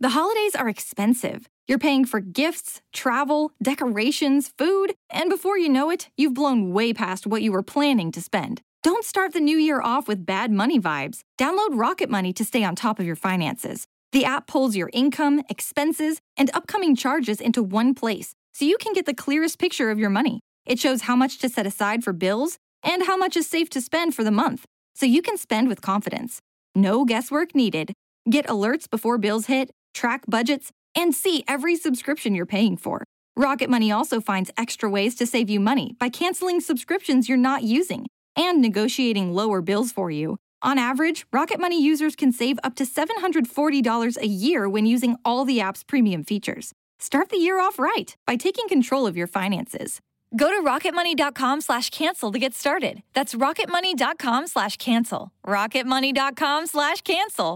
The holidays are expensive. You're paying for gifts, travel, decorations, food, and before you know it, you've blown way past what you were planning to spend. Don't start the new year off with bad money vibes. Download Rocket Money to stay on top of your finances. The app pulls your income, expenses, and upcoming charges into one place, so you can get the clearest picture of your money. It shows how much to set aside for bills and how much is safe to spend for the month, so you can spend with confidence. No guesswork needed. Get alerts before bills hit, track budgets, and see every subscription you're paying for. Rocket Money also finds extra ways to save you money by canceling subscriptions you're not using and negotiating lower bills for you. On average, Rocket Money users can save up to $740 a year when using all the app's premium features. Start the year off right by taking control of your finances. Go to rocketmoney.com/cancel to get started. That's rocketmoney.com/cancel. rocketmoney.com/cancel.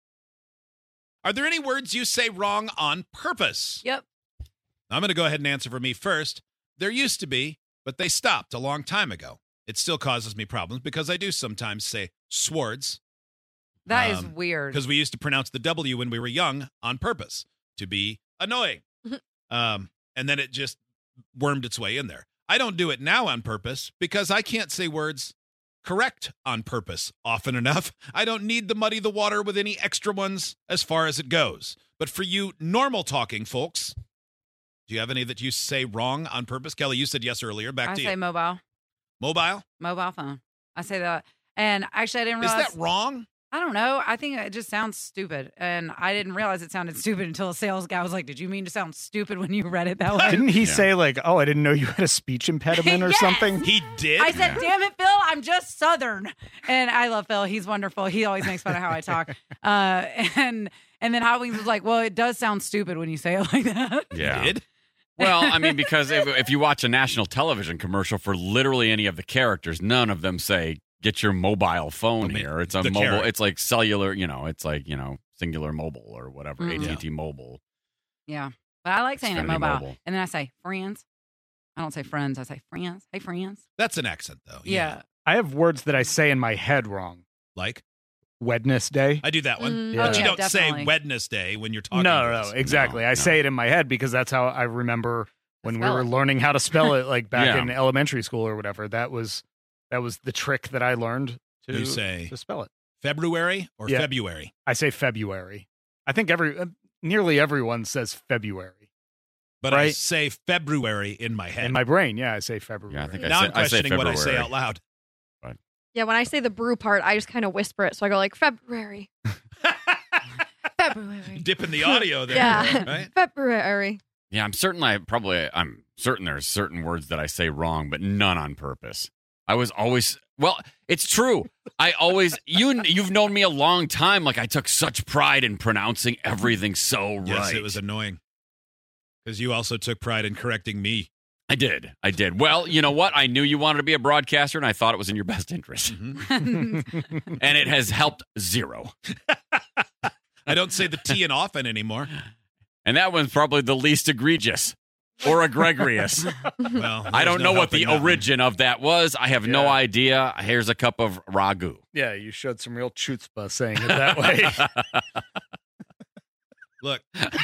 Are there any words you say wrong on purpose? Yep. I'm going to go ahead and answer for me first. There used to be, but they stopped a long time ago. It still causes me problems because I do sometimes say swords. That is weird. Because we used to pronounce the W when we were young on purpose to be annoying. And then it just wormed its way in there. I don't do it now on purpose because I can't say words correct on purpose often enough. I don't need to muddy the water with any extra ones as far as it goes. But for you normal talking folks, do you have any that you say wrong on purpose? Kelly, you said yes earlier. Back to you. I say mobile. Mobile? Mobile phone. I say that. And actually, I didn't realize. Is that wrong? I don't know. I think it just sounds stupid. And I didn't realize it sounded stupid until a sales guy was like, did you mean to sound stupid when you read it that way? Didn't he say like, oh, I didn't know you had a speech impediment or Yes! something? He did? I said, damn it, Phil, I'm just Southern. And I love Phil. He's wonderful. He always makes fun of how I talk. And then Howings was like, well, it does sound stupid when you say it like that. Yeah. He did? Well, I mean, because if you watch a national television commercial for literally any of the characters, none of them say, get your mobile phone here. It's a mobile. carrot. It's like cellular, it's like, singular mobile or whatever, Mm. AT&T mobile. Yeah. But I like saying it Xfinity mobile. Mobile. And then I say friends. I don't say friends. I say friends. Hey, friends. That's an accent, though. Yeah. I have words that I say in my head wrong. Like? Wednesday. I do that one. Yeah. But you yeah, don't definitely. say Wednesday when you're talking. No, to us. exactly. No, I no. say it in my head because that's how I remember when we Spell were it. learning how to spell it, like back Yeah. in elementary school or whatever. That was the trick that I learned You say to spell it. February or Yeah. February? I say February. I think nearly everyone says February. But I Right. say February in my head. In my brain, yeah, I say February. Yeah, I think now I'm I say questioning what I say February. out loud. Yeah, when I say the brew part, I just kind of whisper it. So I go like, February. February. Dipping the audio there. Yeah. Right? February. Yeah, I'm certain there's certain words that I say wrong, but none on purpose. I was always, well, it's true. I always, you've known me a long time. Like I took such pride in pronouncing everything so right. Yes, it was annoying. Because you also took pride in correcting me. I did. Well, you know what? I knew you wanted to be a broadcaster, and I thought it was in your best interest. Mm-hmm. And it has helped zero. I don't say the T in often anymore. And that one's probably the least egregious or egregious. Well, I don't there's no know what the helping that one. origin of that was. I have no Yeah. idea. Here's a cup of ragu. Yeah, you showed some real chutzpah saying it that way. Look,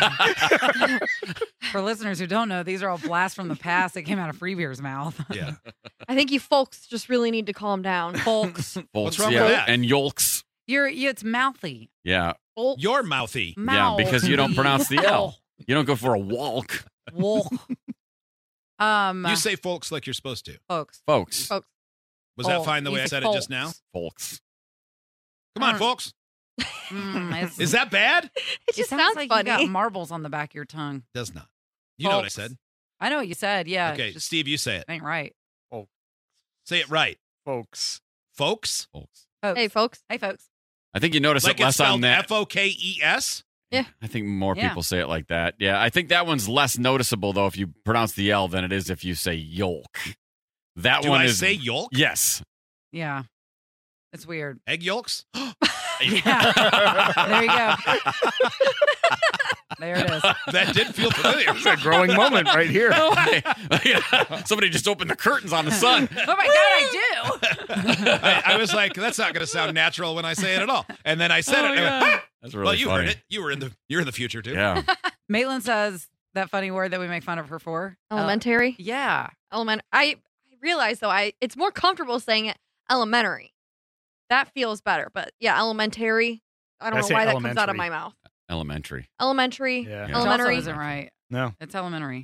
For listeners who don't know, these are all blasts from the past that came out of Freebeer's mouth. yeah. I think you folks just really need to calm down. Folks. What's Folks, wrong yeah. with that? And yolks. It's mouthy. Yeah. Folks. You're mouthy. Yeah, because you don't pronounce the L. You don't go for a walk. Walk. You say folks like you're supposed to. folks. Folks. Folks. Was that Folks. fine the way You I say said it just now? folks. Folks. Come on, Mm. folks. It's- Is that bad? It just sounds sounds like funny. you got marbles on the back of your tongue. Does not. You know what I Folks. said. I know what you said. Yeah. Okay, Just Steve, you say it. ain't right. Say it right. Folks. Folks? Folks. Folks. Hey, folks. Hey, folks. I think you notice Like it it's less on spelled that. Fokes? I think more Yeah. people say it like that. Yeah, I think that one's less noticeable, though, if you pronounce the L than it is if you say yolk. That Do one I is. say yolk? Yes. Yeah. It's weird. Egg yolks? Yeah. There you go. There it is. That did feel familiar. It's a growing moment right here. No way. Somebody just opened the curtains on the sun. Oh my God, I do. I was like, that's not going to sound natural when I say it at all. And then I said it. And I went, "Ah!" That's really Well, you funny. heard it. You're in the future too. Yeah. Maitland says that funny word that we make fun of her for. Elementary. Yeah. I realize though, it's more comfortable saying it elementary. That feels better, but yeah, elementary. I don't I know say why that comes out of elementary. my mouth. Elementary. Elementary. Yeah. Which also Elementary. isn't right. No. It's elementary.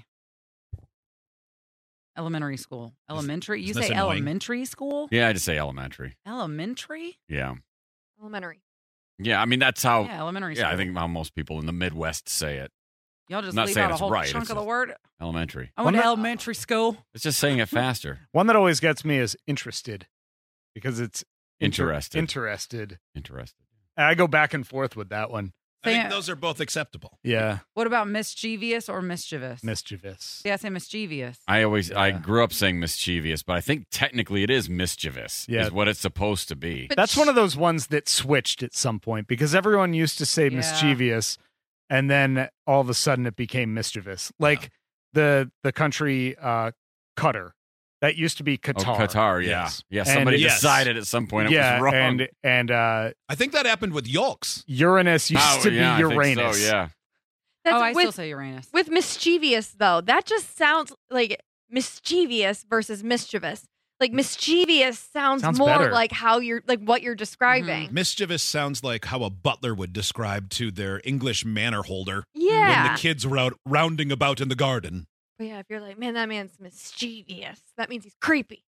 Elementary school. Elementary. You isn't this say annoying? elementary school? Yeah, I just say elementary. Elementary? Yeah. Elementary. Yeah, I mean, that's how. Yeah, elementary school. Yeah, I think how most people in the Midwest say it. Y'all just not leave saying out a it's whole right, chunk it's of the just- word. Elementary. I went to Well, no- elementary school. It's just saying it faster. One that always gets me is interested because it's Interested. Interested. Interested. I go back and forth with that one. I think Say- those are both acceptable. Yeah. What about mischievous or mischievous? Mischievous. Yeah, I say mischievous. I Yeah. grew up saying mischievous, but I think technically it is mischievous. Yeah. Is what it's supposed to be. But That's one of those ones that switched at some point because everyone used to say Yeah. mischievous and then all of a sudden it became mischievous. Like the country Qatar. That used to be Qatar. Oh, Qatar, yeah. Yes. Yeah, And- somebody Yes. decided at some point it Yeah, was wrong. and I think that happened with Yolks. Uranus used Oh, to be yeah, I think Uranus. so, yeah. That's I still with, say Uranus. with mischievous though. That just sounds like mischievous versus mischievous. Like mischievous sounds more better. like how you're like what you're describing. Mischievous sounds like how a butler would describe to their English manor holder Yeah. when the kids were out rounding about in the garden. But yeah, if you're like, man, that man's mischievous, that means he's creepy.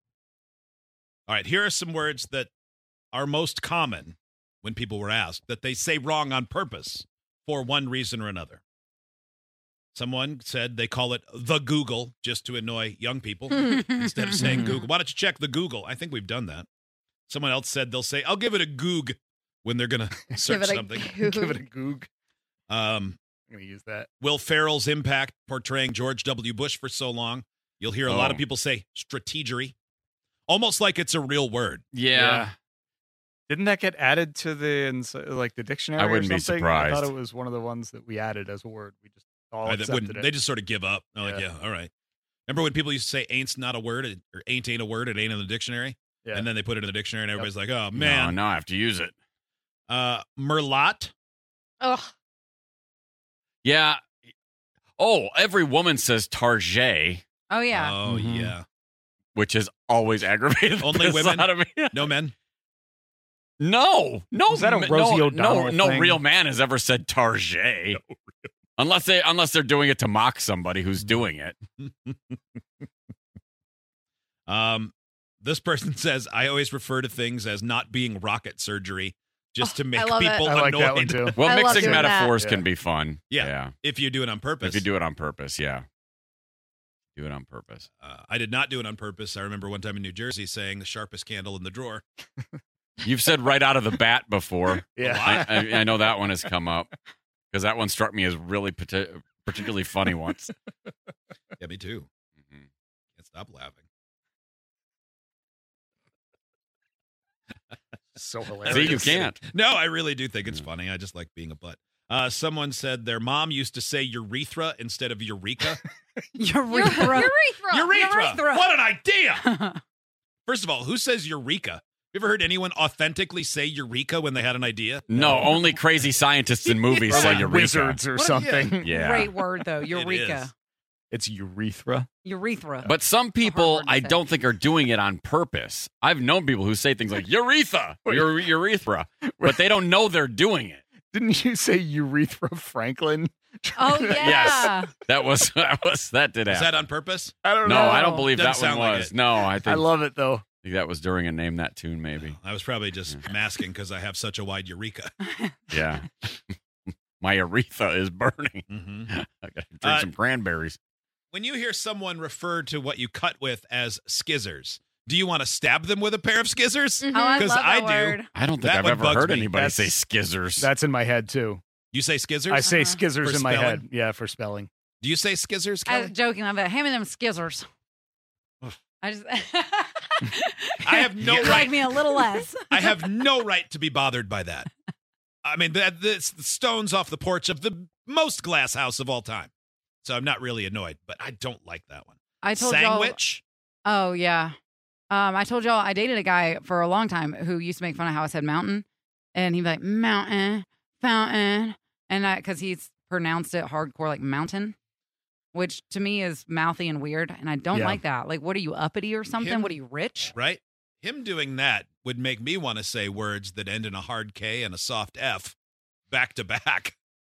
All right, here are some words that are most common when people were asked that they say wrong on purpose for one reason or another. Someone said they call it the Google just to annoy young people instead of saying Google. Why don't you check the Google? I think we've done that. Someone else said they'll say, I'll give it a goog when they're going to search Give it a something. Give it a goog. Um, I'm going to use that. Will Ferrell's impact portraying George W. Bush for so long. You'll hear a lot of Oh. people say strategery, almost like it's a real word. Yeah. Didn't that get added to the dictionary? I wouldn't or be something? I thought surprised. it was one of the ones that we added as a word. We just all That accepted wouldn't- it. they just sort of give up. They're like, Yeah. yeah, all right. Remember when people used to say ain't's not a word or ain't a word, it ain't in the dictionary? Yeah. And then they put it in the dictionary and Yep. everybody's like, oh, No, man. now I have to use it. Merlot. Ugh. Yeah. Oh, every woman says target, Oh, yeah. Oh, Mhm. yeah. which has always aggravated the Only piss women? out of me. No men. No. Was that a Rosie O'Donnell No thing? real man has ever said target. Unless they're doing it to mock somebody who's doing it. This person says, I always refer to things as not being rocket surgery just to make I love it. people I like annoyed. that one too. Well, I love mixing doing that. metaphors Yeah. can be fun. Yeah. If you do it on purpose. If you do it on purpose, yeah. Do it on purpose. I did not do it on purpose. I remember one time in New Jersey saying the sharpest candle in the drawer. You've said right out of the bat before. Yeah. I know that one has come up because that one struck me as really particularly funny once. Yeah, me too. Mhm. Can't stop laughing. So hilarious. See, you can't. No, I really do think it's Yeah. funny. I just like being a butt. Someone said their mom used to say urethra instead of eureka. Urethra. Urethra! What an idea! First of all, who says eureka? You ever heard anyone authentically say eureka when they had an idea? No, only crazy scientists in movies Or say like eureka. wizards or What- something. Yeah. Great word, though. is. Eureka. It's urethra. Urethra. But some hard people, word to I say. don't think, are doing it on purpose. I've known people who say things like urethra, urethra, but they don't know they're doing it. Didn't you say urethra Franklin? Oh, yeah. That did Is happen. that on purpose? I don't No, know. I don't believe Doesn't that one sound like was. it. No, I think, I love it though. that was during a Name That Tune, maybe. I was probably just masking because I have such a wide eureka. Yeah. My urethra is burning. Mm-hmm. I gotta drink some cranberries. When you hear someone refer to what you cut with as skizzers, do you want to stab them with a pair of skizzers? Mhm. Oh, I 'Cause love I that do. word. I don't think That I've one ever bugs heard me. anybody say That's- skizzers. That's in my head too. You say skizzers? I say Uh-huh. skizzers For in my spelling? head. Yeah, for spelling. Do you say skizzers, I was Kelly? joking. I'm like, hand me them skizzers. I just. I have no You like right. me a little less. I have no right to be bothered by that. I mean, this the stones off the porch of the most glass house of all time. So I'm not really annoyed, but I don't like that one. I told Sandwich. y'all. Oh yeah. I told y'all I dated a guy for a long time who used to make fun of how I said mountain, and he'd be like mountain, fountain, and because he's pronounced it hardcore like mountain, which to me is mouthy and weird, and I don't like that. Like, what are you, uppity or something? What are you, rich? Right. Him doing that would make me want to say words that end in a hard K and a soft F back to back.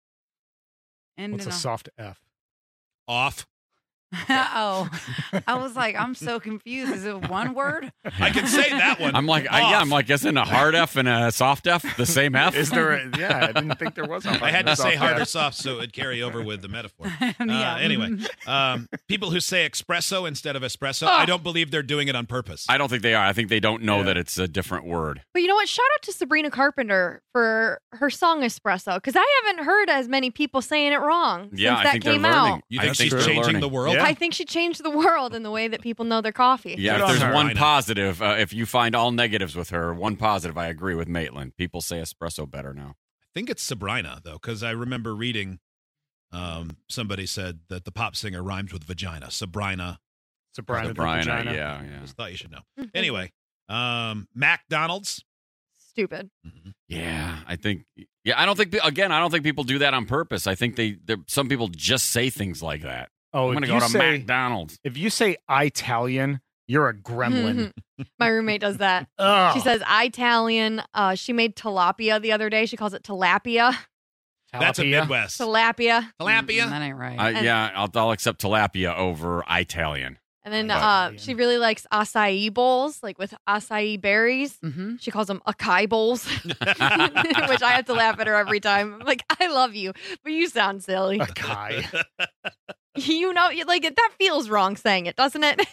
And What's a soft F? Off. Oh, I was like, I'm so confused. Is it one word? I can say that one. I'm like, isn't a hard F and a soft F the same F? Is there? I didn't think there was a hard. I had to say soft hard or F. soft so it would carry over with the metaphor. Yeah. Anyway, people who say espresso instead of espresso, I don't believe they're doing it on purpose. I don't think they are. I think they don't know that it's a different word. But you know what? Shout out to Sabrina Carpenter for her song Espresso, because I haven't heard as many people saying it wrong Yeah, since I that think they're came learning. out. You I think she's they're changing learning. the world? Yeah. I think she changed the world in the way that people know their coffee. Yeah, Good if on there's her. one I know. positive, if you find all negatives with her, one positive, I agree with Maitland. People say espresso better now. I think it's Sabrina, though, because I remember reading somebody said that the pop singer rhymes with vagina. Sabrina. Sabrina the Brian, vagina. yeah. Just thought you should know. Anyway, McDonald's. Stupid. Yeah, I think. Yeah, I don't think. Again, I don't think people do that on purpose. I think some people just say things like that. Oh, I'm if going to you go to say McDonald's. if you say Italian, you're a gremlin. My roommate does that. Ugh. She says Italian. She made tilapia the other day. She calls it tilapia. That's a Tilapia. Midwest. Tilapia. Tilapia. That ain't right. Yeah, I'll accept tilapia over Italian. And then Italian. she really likes acai bowls, like with acai berries. Mm-hmm. She calls them acai bowls, which I have to laugh at her every time. I'm like, I love you, but you sound silly. A guy. You know, like that feels wrong saying it, doesn't it?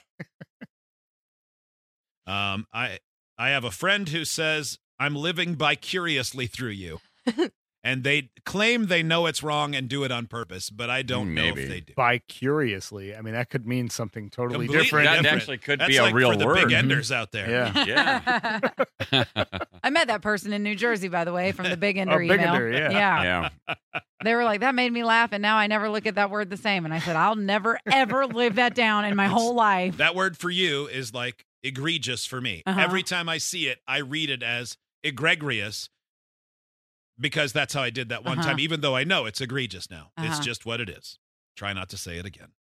I have a friend who says I'm living vicuriously through you, and they claim they know it's wrong and do it on purpose, but I don't know Maybe. if they do. Bi-curiously. I mean, that could mean something totally Completely different. That different. actually could That's be a like real for the word. big enders out there. Yeah. Yeah. I met that person in New Jersey, by the way, from the Big Ender Big email. Ender, yeah. Yeah. They were like, that made me laugh, and now I never look at that word the same. And I said, I'll never, ever live that down in my whole life. That word for you is like egregious for me. Uh-huh. Every time I see it, I read it as egregious because that's how I did that one Uh-huh. time, even though I know it's egregious now. It's Uh-huh. just what it is. Try not to say it again.